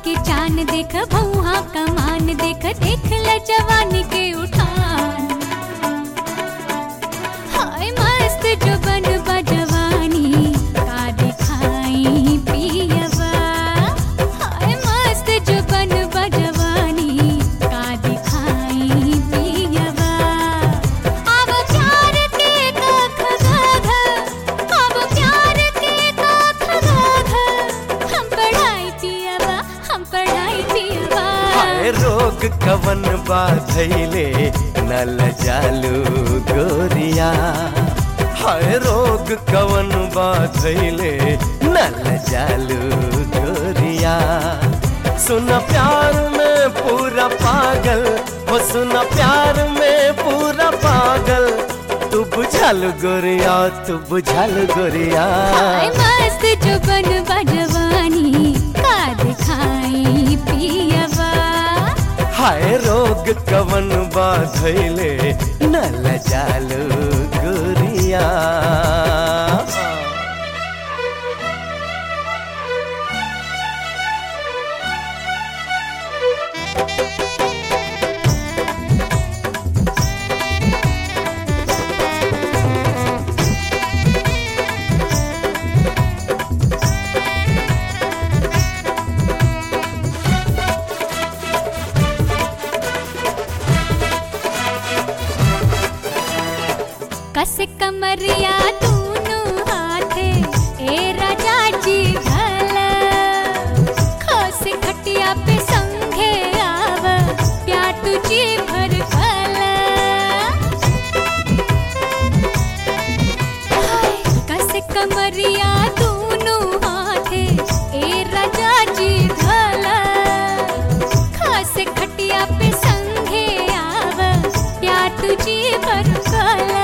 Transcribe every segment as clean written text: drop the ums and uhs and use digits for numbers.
के चान देख भौहा कमान देख देख ल जवानी के उठान। हाय मस्त जो बन जवानी का दिखाई पियवा। हाय मस्त जो बन जवानी का दिखाई पियवा। अब प्यार के कख गाघ, अब प्यार के कख गाघ, हम पढ़ाई पियवा, हम पढ़ाई पियवा। हाय रोग कवन बाधैले नल जालू गोरिया। हाय रोग कवन बाधैले नल जालू गोरिया। सुन प्यार में पूरा पागल हो, सुन प्यार में पूरा पागल। तू बुझल गोरिया, तू बुझल गोरिया। हाय मस्त जो बन जवानी का दिखाई पियवा। हाय रोग कवन बाधैले नल जालू गोरिया। कस कमरिया दोनों हाथे ए राजा जी भला। खस खटिया पे संगे आव प्या तुझी भर भला। कस कमरिया दोनों हाथे ए राजा जी भला। खस खटिया पे संगे आव प्या तुझी भर भला।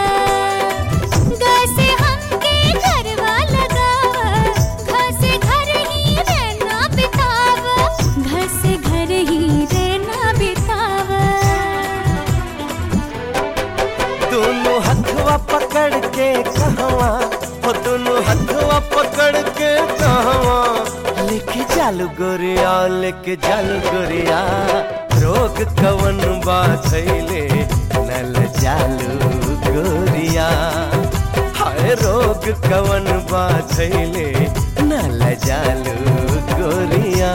दोनों हथवा पकड़ के कहवा हो, दोनों हथवा पकड़ के कहवा लेके जालू गोरिया, लेके जालू गोरिया। रोग कवन बाधैले नल जालू गोरिया। हाय रोग कवन बाधैले नल जालू गोरिया।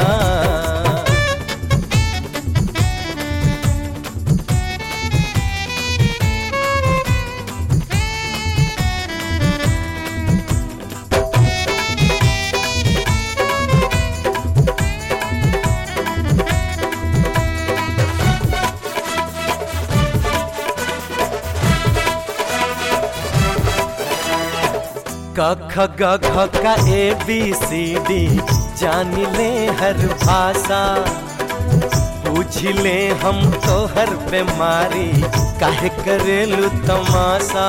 क ख ग घ का ABCD जान ले हर भाषा। पूछ ले हम तो हर बीमारी काहे करेलू तमाशा।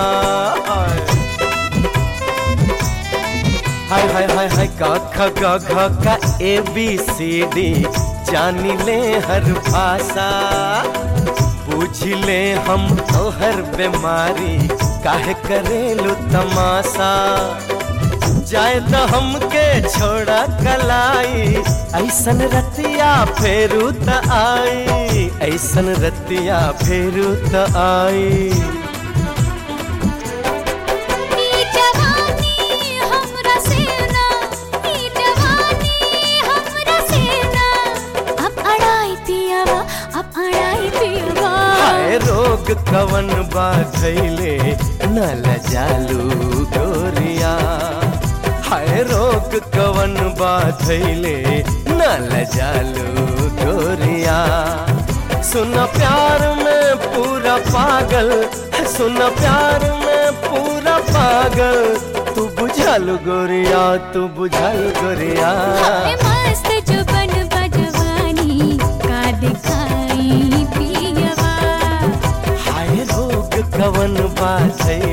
हाय हाय हाय हाय क ख ग घ का ABCD जान ले हर भाषा। पूछ ले हम तो हर बीमारी काहे करेलू तमाशा। जाए तो हमके छोड़ा कलाई, ऐसन रतिया फेरू त आई, ऐसन रतिया फेरू त आई। रोग कवन बाधैले नल जालू गोरिया। हाय रोग कवन बाधैले नल जालू गोरिया। सुन प्यार में पूरा पागल, सुन प्यार में पूरा पागल। तू बुझल गोरिया, तू बुझल गोरिया। मस्त जो बन जवानी का दिखाई पियवा। हाय रोग कवन बाधैले